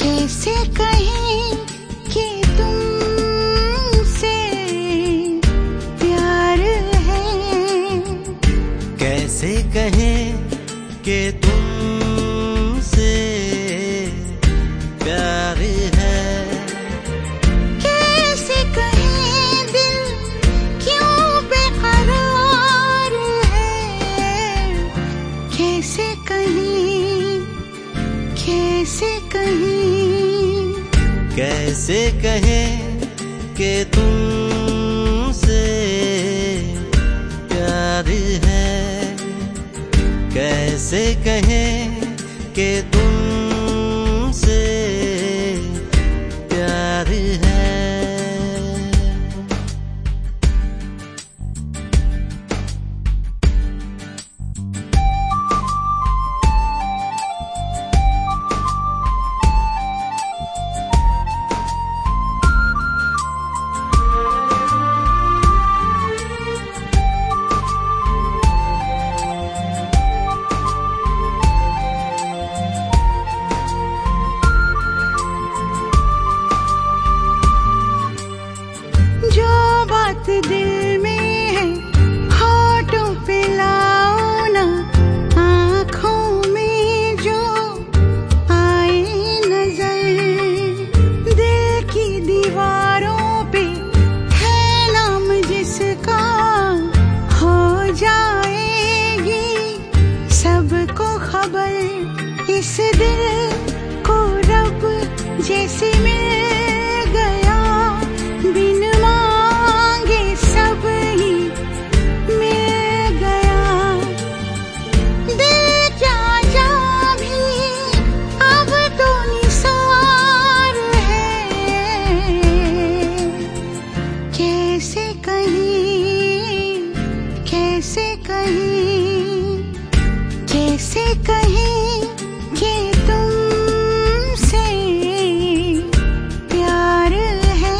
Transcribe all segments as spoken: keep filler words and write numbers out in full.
कैसे कहें कि तुमसे प्यार है, कैसे कहें कि तुमसे प्यार है, कैसे कहें दिल क्यों बेकरार है, कैसे कहें, कैसे कहें, कैसे कहें कि तुमसे प्यार है, कैसे कहें कि तुमसे प्यार है। जो बात दिल में है होठों पे लाओ ना, आँखों में जो आए नजर, दिल की दीवारों पे है नाम जिसका, हो जाएगी सबको खबर, इस दिल को रब जैसे मिल गया, बिन मांगे सब ही मिल गया, दिल क्या जा भी अब तो निसार है, कैसे कहें, कैसे कहें, कैसे कहें कि तुमसे प्यार है,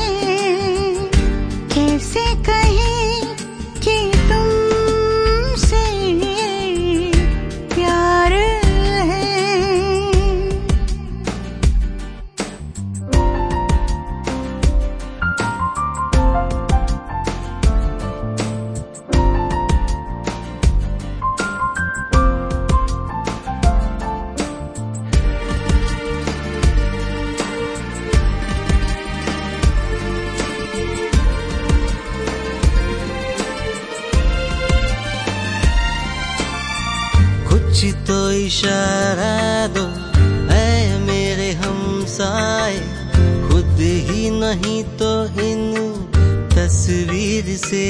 कैसे कहें कि तुमसे प्यार है। कुछ तो इशारा दो ऐ मेरे हमसाए, खुद ही नहीं तो इन तस्वीर से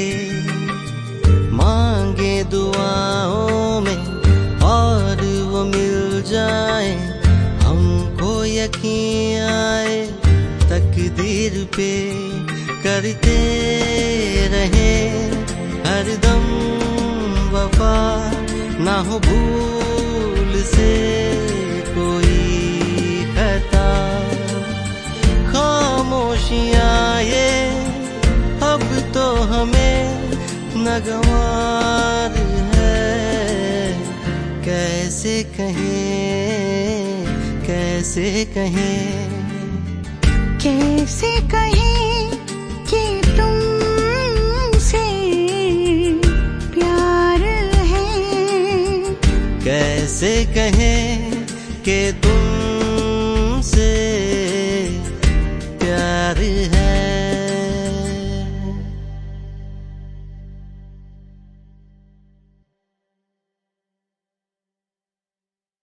मांगे दुआओं में और वो मिल जाए, हमको यकीन आए तकदीर पे, करते रहे हरदम वफा, ना हो भूल से कोई खता, खामोशियाँ ये अब तो हमें नागवार है, कैसे कहें, कैसे कहें, कैसे कहें कि तुमसे प्यार है, कैसे कहें कि